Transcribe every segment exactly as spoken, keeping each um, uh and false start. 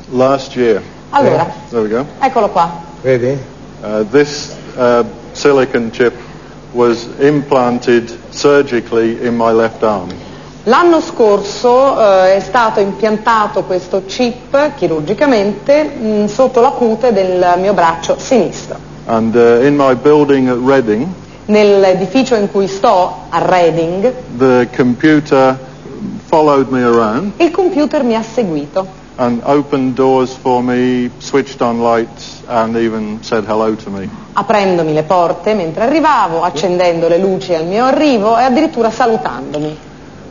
last year. Allora, There we go. eccolo qua. Vedi? Uh, this uh, silicon chip was implanted surgically in my left arm. L'anno scorso eh, è stato impiantato questo chip chirurgicamente mh, sotto la cute del mio braccio sinistro. And uh, in my building at Reading, Nell'edificio in cui sto, a Reading, the computer followed me around il computer mi ha seguito and opened doors for me, switched on lights, and even said hello to me. aprendomi le porte mentre arrivavo, accendendo le luci al mio arrivo e addirittura salutandomi.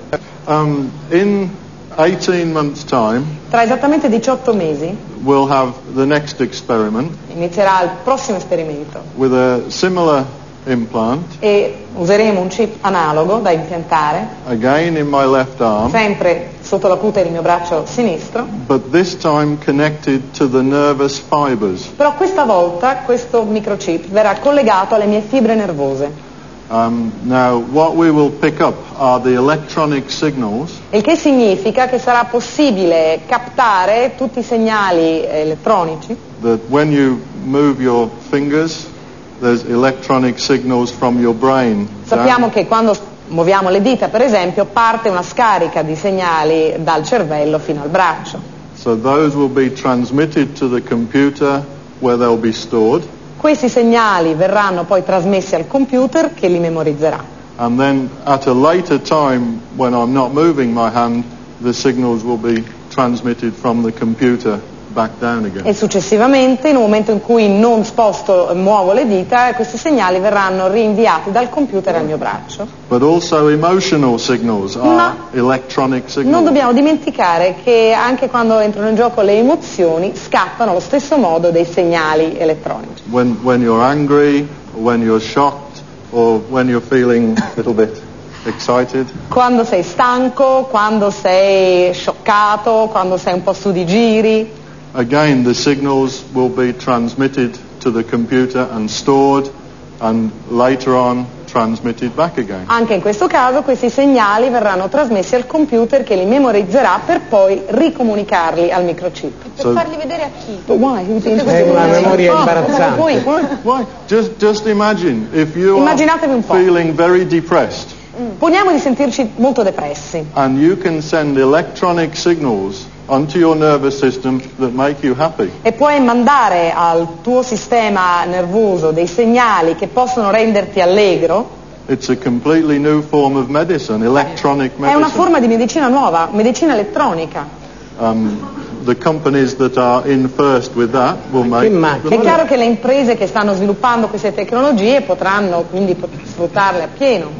Um, in eighteen months' time, Tra esattamente diciotto mesi we'll have the next experiment inizierà il prossimo esperimento with a similar implant, e useremo un chip analogo da impiantare, again in my left arm, sempre sotto la cute del mio braccio sinistro, but this time connected to the nervous fibers. però questa volta questo microchip verrà collegato alle mie fibre nervose. Um, now, what we will pick up are the electronic signals Il che significa che sarà possibile captare tutti i segnali elettronici. that when you move your fingers, there's electronic signals from your brain. Sappiamo che quando muoviamo le dita, per esempio, parte una scarica di segnali dal cervello fino al braccio. So those will be transmitted to the computer where they'll be stored. Questi segnali verranno poi trasmessi al computer che li memorizzerà. And then at a later time, when I'm not moving my hand, the signals will be transmitted from the computer back down again. E successivamente, in un momento in cui non sposto, muovo le dita, questi segnali verranno rinviati dal computer al mio braccio. But also emotional signals are Ma electronic signals. non dobbiamo dimenticare che anche quando entrano in gioco le emozioni scattano allo stesso modo dei segnali elettronici. When, when you're angry, when you're shocked, or when you're feeling a little bit excited, Quando sei stanco, quando sei scioccato, quando sei un po' su di giri, again the signals will be transmitted to the computer and stored, and later on transmitted back again. anche in questo caso questi segnali verranno trasmessi al computer che li memorizzerà per poi ricomunicarli al microchip. Per So- farli vedere a chi? But why? Who did- È una memoria imbarazzante. Poi- Why? Why? Just, just imagine if you Immaginatevi un are po'. feeling very depressed Poniamo di sentirci molto depressi and you can send electronic signals onto your nervous system that make you happy. e puoi mandare al tuo sistema nervoso dei segnali che possono renderti allegro. It's a completely new form of medicine, electronic È una medicine. forma di medicina nuova, medicina elettronica. Um, the companies that are in first with that will make che macchina. the È money. chiaro che le imprese che stanno sviluppando queste tecnologie potranno quindi pot- sfruttarle appieno.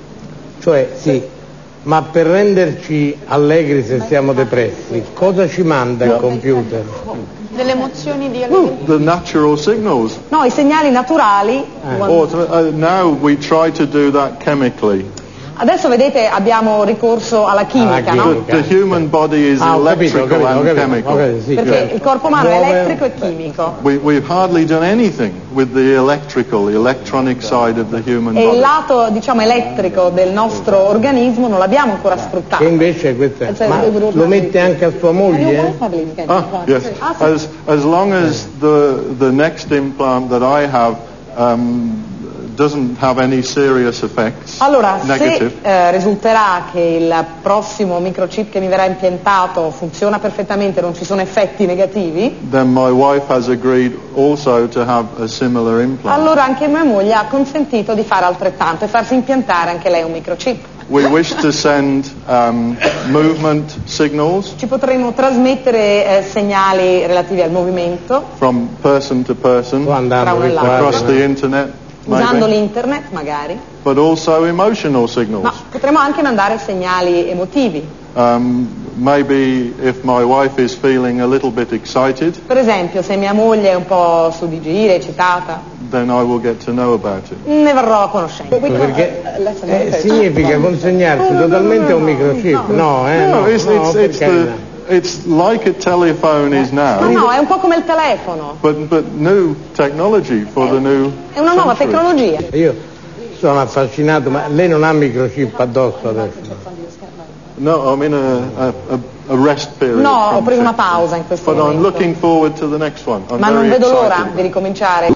Cioè, sì, ma per renderci allegri se siamo depressi, cosa ci manda il computer? Delle emozioni di The natural signals. No, i segnali naturali. Or to, uh, now we try to do that chemically. Adesso vedete abbiamo ricorso alla chimica, Alla no? chimica. The, the human body is Ah, ho capito, ho electrical capito, ho and capito, chemical. ho capito, sì, Perché certo. il corpo umano è Muove- elettrico e chimico. We, we've hardly done anything with the electrical, the electronic side of the human E il body. lato, diciamo, elettrico del nostro organismo non l'abbiamo ancora Che sfruttato. invece questo è... Cioè, Ma lo mette anche a sua moglie? Ah, yes. As, as long as the, the next implant that I have um, doesn't have any serious effects, Allora, se negative, eh, risulterà che il prossimo microchip che mi verrà impiantato funziona perfettamente, non ci sono effetti negativi, then my wife has agreed also to have a similar implant. allora anche mia moglie ha consentito di fare altrettanto e farsi impiantare anche lei un microchip. We wish to send um, movement signals Ci potremo trasmettere eh, segnali relativi al movimento from person to person Sto andando Tra una e di qua, l'altra. across the internet, usando maybe, l'internet magari, but also emotional signals. ma potremo anche mandare segnali emotivi. Um, maybe if my wife is feeling a little bit excited, Per esempio, se mia moglie è un po' su di giri, eccitata, then I will get to know about it. ne verrò a conoscenza. perché eh, significa consegnarsi totalmente a un microchip. No, eh, No, no, it's, no, it's, per it's, the, carità. it's like a telephone is Ma now, no, è un po' come il telefono, but, but new technology for the new è una nuova century. tecnologia. Io sono affascinato, ma lei non ha microchip addosso adesso? No, I mean a, a, a a rest period. No, ho from preso una fitness. pausa in questo But I'm momento. looking forward to the next one. I'm Ma non very vedo excited l'ora about di it. ricominciare.